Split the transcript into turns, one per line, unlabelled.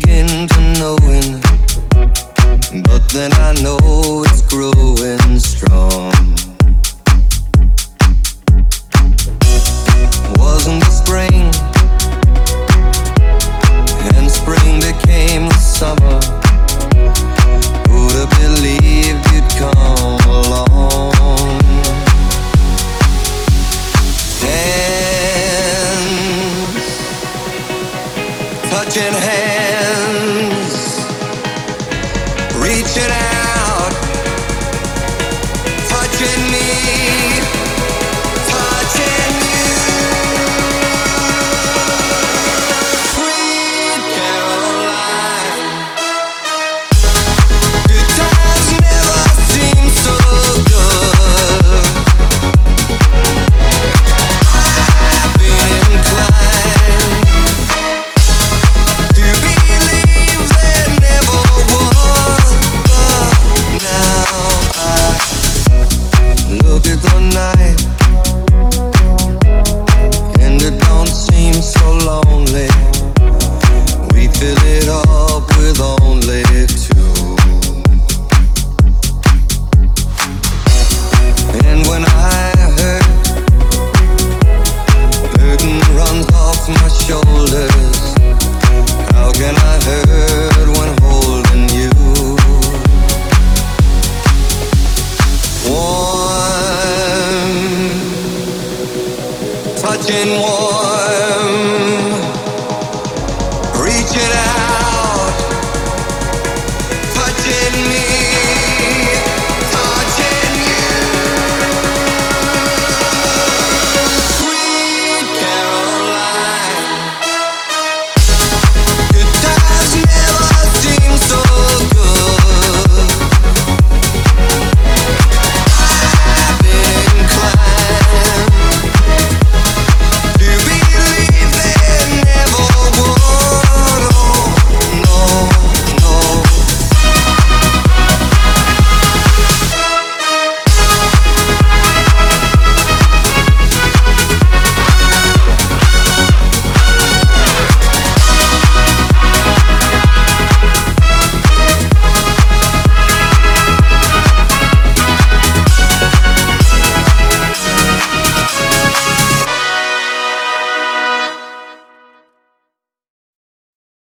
begin to knowing, but then I know it's growing strong. Wasn't the spring, and spring became the summer. Who'd have believed you'd come along? Hands, touching hands, reaching out, touching me, touching you. Sweet Caroline, good times never seem so good. I've been inclined to believe there never was, but now I look at the night and it don't seem so lonely. We fill it all